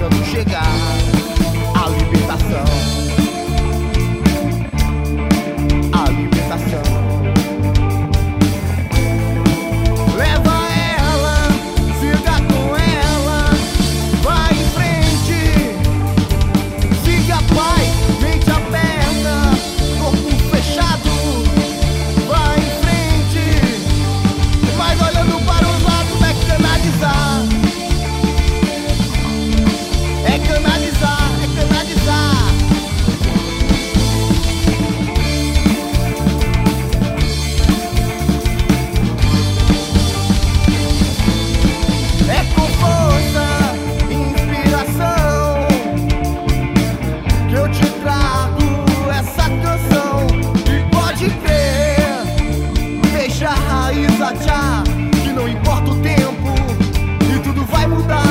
quando chegar a libertação. A libertação. Leva ela, siga com ela, vai em frente, siga pai, mente aberta, corpo fechado, vai em frente, mas olhando para os lados é canalizar, é canalizar, é canalizar. É com força, inspiração que eu te trago essa canção. E pode crer, deixa a raiz achar que não importa o tempo e tudo vai mudar.